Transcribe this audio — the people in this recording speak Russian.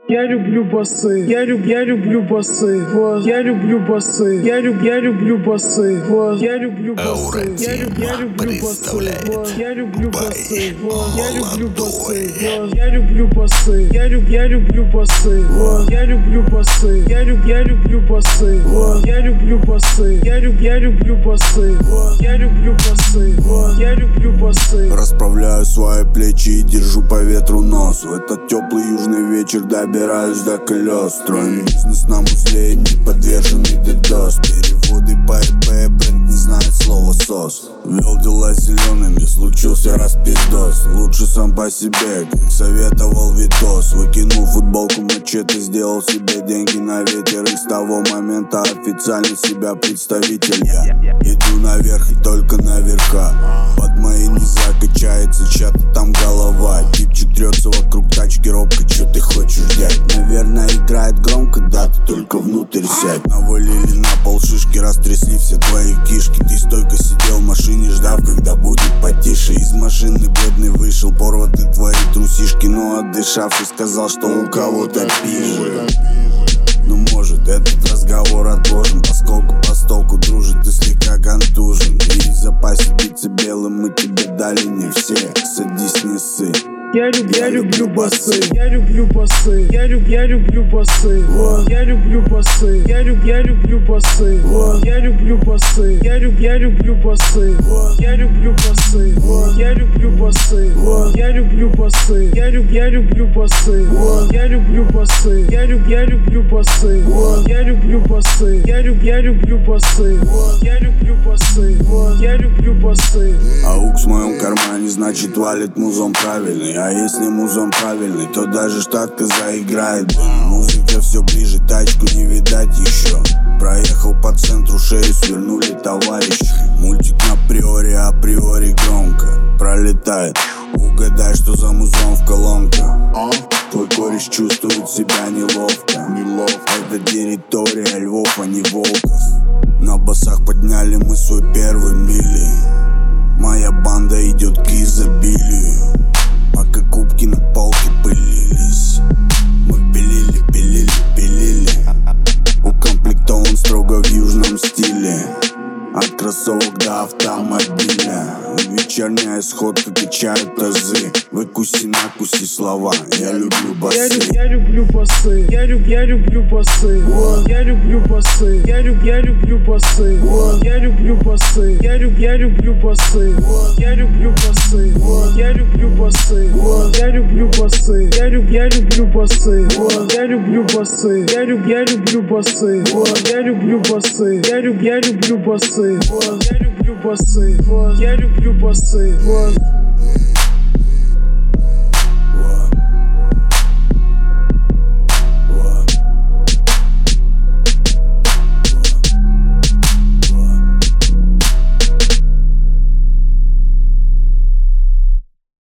Я люблю басы, я люблю басы, вот, я люблю басы, я люблю басы, вот, я люблю басы, я люблю басы, вот, я люблю басы, вот, я люблю басы, вот, я люблю басы, я люблю басы, вот, я люблю басы, я люблю басы, вот, я люблю басы, я люблю басы, вот, я люблю басы, вот, я люблю басы. Расправляю свои плечи и держу по ветру нос. В этот теплый южный вечер добираюсь до колес. Строим бизнес на узле, не подверженный DDoS. Переводы по ИП, бренд не знает слова сос. Вел дела зелеными, случился распиздос. Лучше сам по себе, как советовал Витос. Выкинул футболку мачете, сделал себе деньги на ветер. И с того момента официально себя представитель я. Иду наверх и только наверха. Под мои низа качается чья-то там голова. Типчик трется вокруг тачки, робко, чё ты хочешь взять? Наверное, играет громко, да, ты только внутрь сядь. Навалили на пол шишки, растрясли все твои кишки. Ты стойко сидел в машине, ждав, когда будет потише. Из машины бледный вышел, порваты твои трусишки. Но отдышавшись, сказал, что у кого-то пиже. Ну может этот разговор отложим, поскольку постолку дружит, ты слегка контужен. И в запасе биться белым мы тебе дали не все. Садись, не ссы. Я люблю басы, я люблю басы, я люблю басы, вот, я люблю басы, я люблю басы, вот, я люблю басы, я люблю басы, вот, я люблю басы, вот, я люблю басы, вот, я люблю басы, я люблю басы, вот, я люблю басы, я люблю басы, вот, я люблю басы, я люблю басы, вот, я люблю басы, вот, я люблю басы. Аук в моем кармане, значит валит музон правильный. А если музон правильный, то даже штатка заиграет. Музыка все ближе, тачку не видать еще. Проехал по центру, шею свернули товарищи. Мультик на априори громко пролетает. Угадай, что за музон в колонках. Твой кореш чувствует себя неловко. Это территория львов, а не волков. На басах подняли мы свой первый мили. Моя банда идет к изобилию. Пока кубки на полке пылились, мы пилили. Укомплектован строго в южном стиле. От кроссовок до автомобиля. Вечерняя сходка качает тазы. Выкуси-накуси слова. Я люблю басы. Я люблю басы, я люблю басы, вот, я люблю басы, я люблю басы, вот, я люблю басы, я люблю басы, вот, я люблю басы, вот, я люблю басы, вот, я люблю басы, я люблю басы, вот, я люблю басы, я люблю басы, вот, я люблю басы, я люблю басы, вот, я люблю басы, вот, я люблю басы, вот.